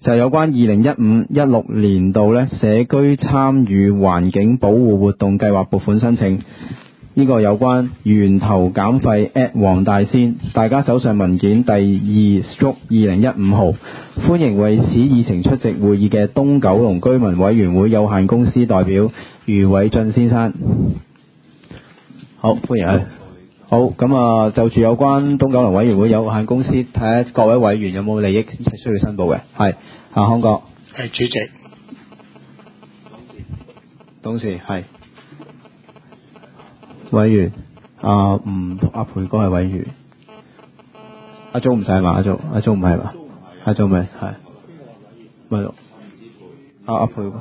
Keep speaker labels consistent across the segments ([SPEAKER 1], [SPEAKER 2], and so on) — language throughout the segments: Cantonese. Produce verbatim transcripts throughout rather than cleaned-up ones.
[SPEAKER 1] 就係有關二零一五一六年度咧社區參與環境保護活動計劃撥款申請。呢個有關源頭減廢 at 黃大仙，大家手上文件第二 stroke 二零一五號。歡迎為此議程出席會議嘅東九龍居民委員會有限公司代表余偉俊先生。好，歡迎佢。好，咁啊，就住有關東九龍委員會有限公司，睇下各位委員有冇利益需要申報嘅。係，阿康哥。
[SPEAKER 2] 係主席。
[SPEAKER 1] 董事係。委員，啊唔阿培哥係委員，阿鐘唔使嘛？阿鐘阿鐘唔係嘛？阿鐘咪係，咪咯？阿阿培哥，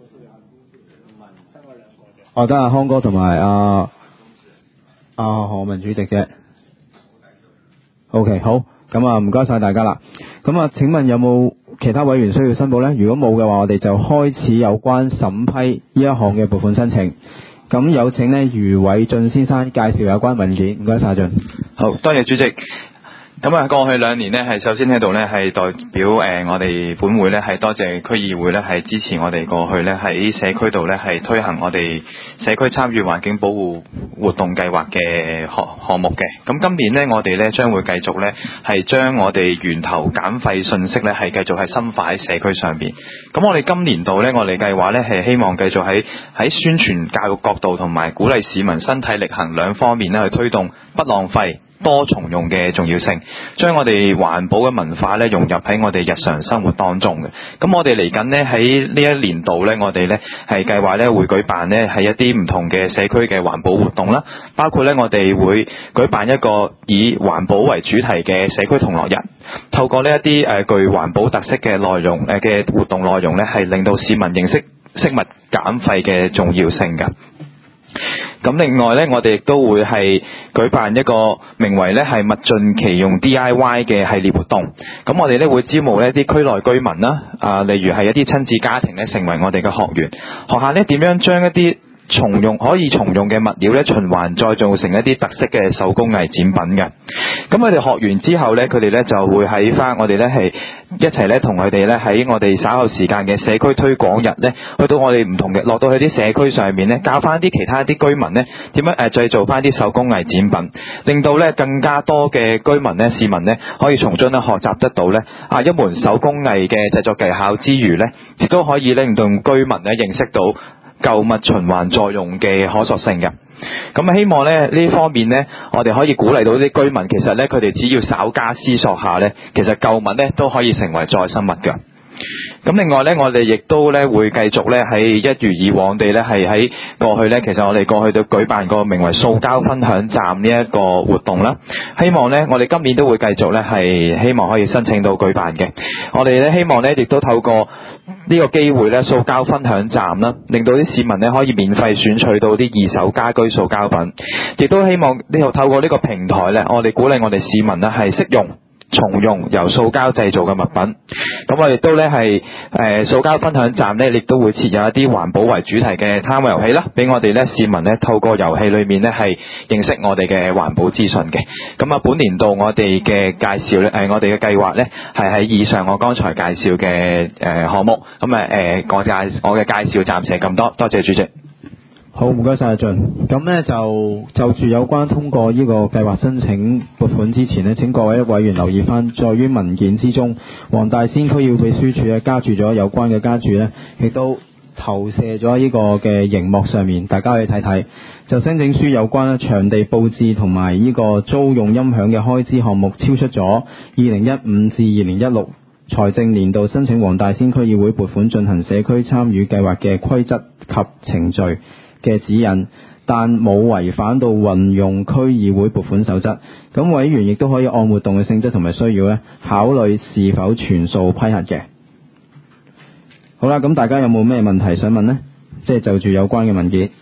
[SPEAKER 1] 哦得阿康哥同埋阿阿何文主席啫。OK 好，咁啊唔該晒大家啦。咁啊請問有冇其他委員需要申報呢？如果冇嘅話，我哋就開始有關審批呢一項嘅撥款申請。咁有請呢余偉俊先生介紹有關文件，唔該晒俊。
[SPEAKER 3] 好，多謝主席。咁啊，過去兩年呢，係首先喺度呢，係代表誒、呃、我哋本會呢，係多謝區議會呢，係支持我哋過去呢，喺社區度呢，係推行我哋社區參與環境保護活動計劃嘅項項目嘅。咁今年呢，我哋呢將會繼續呢，係將我哋源頭減廢信息呢，係繼續係深化喺社區上邊。咁我哋今年度呢，我哋計劃呢，係希望繼續喺喺宣傳教育角度同埋鼓勵市民身體力行兩方面呢，去推動不浪費多重用嘅重要性，將我哋環保嘅文化咧融入喺我哋日常生活當中嘅。咁我哋嚟緊呢，喺呢一年度呢，我哋呢係計劃呢會舉辦呢係一啲唔同嘅社區嘅環保活動啦，包括呢，我哋會舉辦一個以環保為主題嘅社區同樂日，透過呢一啲誒具環保特色嘅內容誒嘅活動內容呢，係令到市民認識惜物減廢嘅重要性㗎。咁另外呢，我哋亦都會係舉辦一個名為呢係物盡其用 D I Y 嘅系列活動。咁我哋呢會招募呢啲區內居民啦，啊，例如係一啲親子家庭呢成為我哋嘅學員，學下呢點樣將一啲重用可以重用嘅物料咧，循環再造成一啲特色嘅手工藝展品嘅。咁佢哋學完之後咧，佢哋咧就會喺翻我哋咧係一齊咧同佢哋咧喺我哋稍後時間嘅社區推廣日咧，去到我哋唔同嘅落到去啲社區上面咧，教翻啲其他啲居民咧點樣誒製造翻啲手工藝展品，令到咧更加多嘅居民咧市民咧可以從中咧學習得到咧啊一門手工藝嘅製作技巧之餘咧，亦都可以令到居民咧認識到舊物循環再用嘅可塑性嘅。咁希望咧呢方面呢，我哋可以鼓勵到啲居民，其實咧佢哋只要稍加思索下咧，其實舊物咧都可以成為再生物㗎。咁另外咧，我哋亦都咧會繼續咧喺一如以往地咧係喺過去咧，其實我哋過去都舉辦過名為塑膠分享站呢一個活動啦。希望咧我哋今年都會繼續咧係希望可以申請到舉辦嘅。我哋咧希望咧亦都透過呢個機會咧，塑膠分享站啦，令到啲市民咧可以免費選取到啲二手家居塑膠品，亦都希望呢度透過呢個平台咧，我哋鼓勵我哋市民咧係適用重用由塑膠製造嘅物品。咁我哋都咧係誒塑膠分享站咧，亦都會設有一啲環保為主題嘅攤位遊戲啦，俾我哋咧市民咧透過遊戲裏面咧係認識我哋嘅環保資訊嘅。咁啊，本年度我哋嘅介紹咧，誒我哋嘅計劃咧係喺以上我剛才介紹嘅誒項目。咁啊誒我介我嘅介紹暫時係咁多，多謝主席。
[SPEAKER 1] 好，唔該晒阿俊。咁呢就就住有關通過呢個計劃申請撥款之前呢，請各位委員留意翻，在於文件之中，黃大仙區議會秘書處呢加注咗有關嘅加注呢，亦都投射咗呢個嘅熒幕上面，大家可以睇睇。就申請書有關場地佈置同埋呢個租用音響嘅開支項目，超出咗二零一五至二零一六財政年度申請黃大仙區議會撥款進行社區參與計劃嘅規則及程序嘅指引，但冇違反到運用區議會撥款守則。咁委員亦都可以按活動嘅性質同埋需要咧，考慮是否全數批核嘅。好啦，咁大家有冇咩問題想問呢？即係就住有關嘅文件。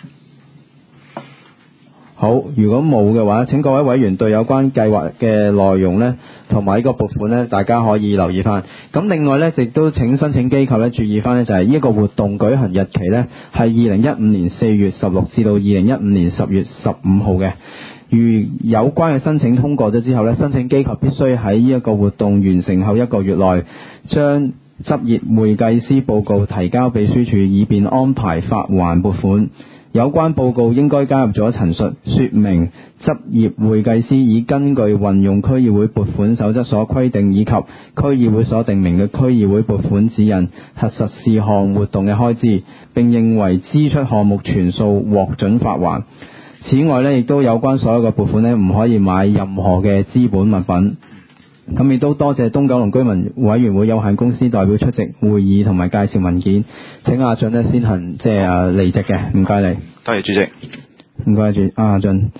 [SPEAKER 1] 好，如果冇嘅話，請各位委員對有關計劃嘅內容呢，同埋呢個撥款呢，大家可以留意翻。咁另外呢，亦都請申請機構呢注意翻呢，就係呢一個活動舉行日期呢，係二零一五年四月十六至到二零一五年十月十五號嘅。如有關嘅申請通過咗之後呢，申請機構必須喺呢一個活動完成後一個月內，將執業會計師報告提交秘書處，以便安排發還撥款。有關報告應該加入咗陳述，說明執業會計師已根據運用區議會撥款守則所規定以及區議會所訂明嘅區議會撥款指引，核實事項活動嘅開支，並認為支出項目全數獲准發還。此外呢，亦都有關所有嘅撥款呢，唔可以買任何嘅資本物品。咁亦都多謝東九龍居民委員會有限公司代表出席會議同埋介紹文件。請阿俊呢先行即係啊離席嘅，唔該你。
[SPEAKER 3] 多謝主席。
[SPEAKER 1] 唔該主阿俊。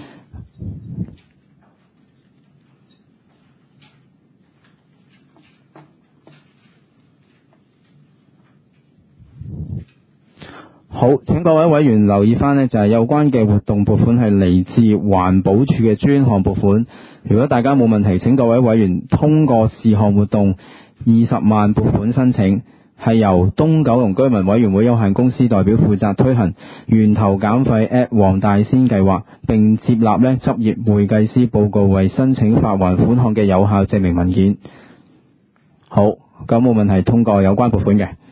[SPEAKER 1] 好，請各位委員留意翻呢，就係有關嘅活動撥款係嚟自環保署嘅專項撥款。如果大家冇問題，請各位委員通過事項活動二十萬撥款申請，係由東九龍居民委員會有限公司代表負責推行源頭減廢 at 黃大仙計劃，並接納呢執業會計師報告為申請發還款項嘅有效證明文件。好，咁冇問題，通過有關撥款嘅。